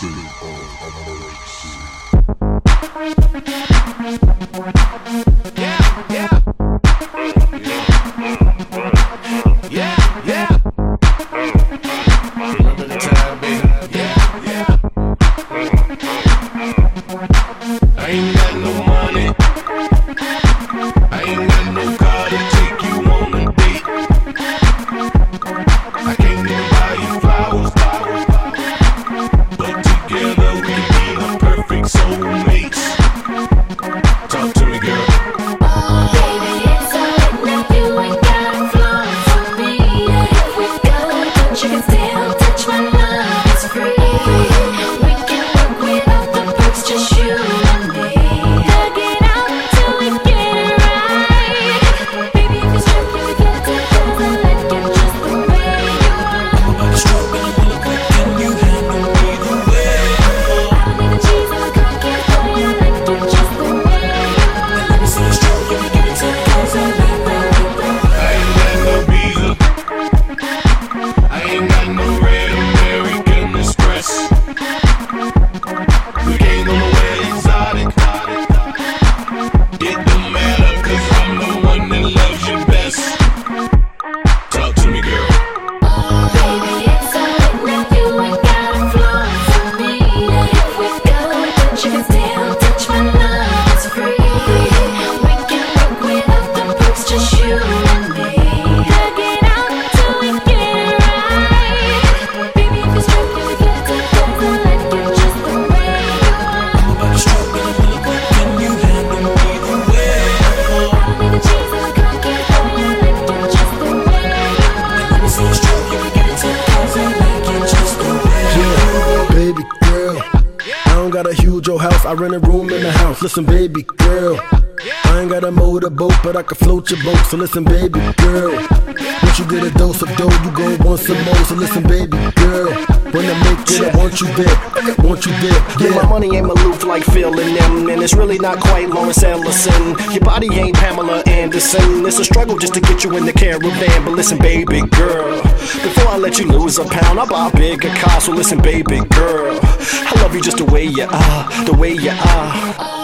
I rent a room in the house. Listen, baby girl, I ain't got a motorboat, but I can float your boat. So listen, baby girl, once you get a dose of dough, you gon' want some more. So listen, baby girl, when I make it, I want you there, I want you there. Yeah, my money ain't Maloof like Phil and them, and it's really not quite Lawrence Ellison. Your body ain't Pamela Anderson. It's a struggle just to get you in the caravan. But listen, baby girl, before I let you lose a pound, I'll buy a bigger car. So listen, baby girl, I love you just the way you are, the way you are.